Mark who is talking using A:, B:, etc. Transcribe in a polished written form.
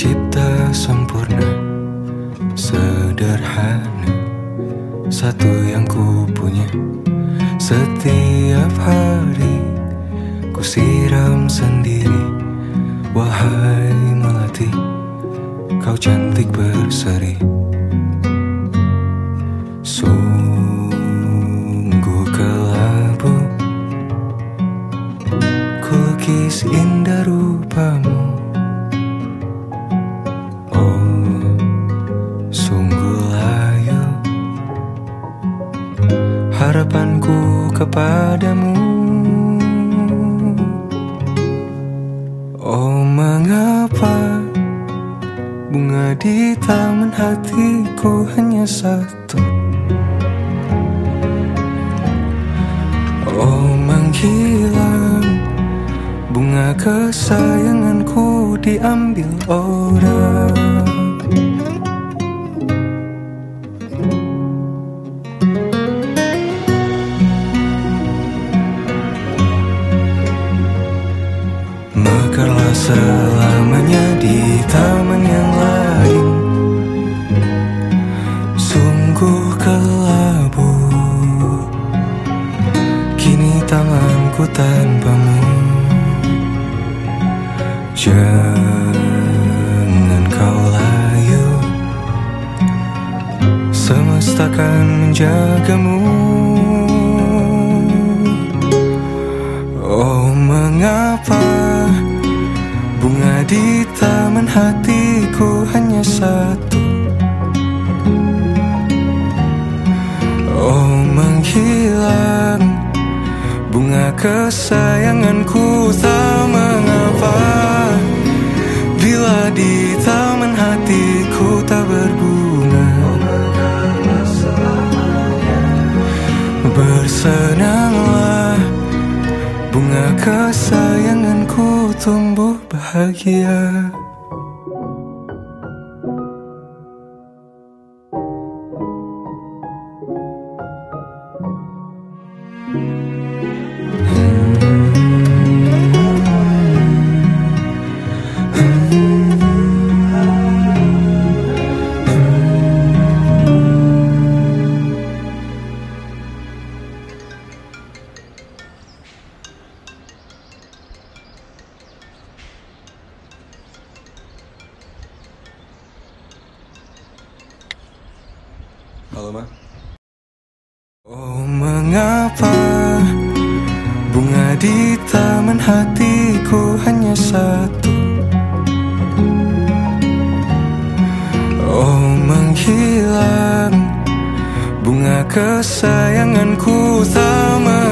A: Tercipta sempurna, sederhana, satu yang ku punya. Setiap hari ku siram sendiri. Wahai melati, kau cantik berseri. Sungguh kelabu ku lukis indah rupamu. Oh, sungguh layu harapanku kepadamu. Oh, mengapa bunga di taman hatiku hanya satu? Oh, menghilang bunga kesayanganku diambil orang. Mekarlah selamanya di taman yang lain. Sungguh kelabu kini tanganku tanpamu. Jangan kau layu, semesta akan menjagamu. Oh, mengapa bunga di taman hatiku hanya satu? Oh, menghilang bunga kesayanganku tak mengapa. Bila di taman hatiku tak berbunga, bersenanglah bunga kesayanganku tumbuh bahagia. Halo, Ma. Oh, mengapa bunga di taman hatiku hanya satu? Oh, menghilang bunga kesayanganku tak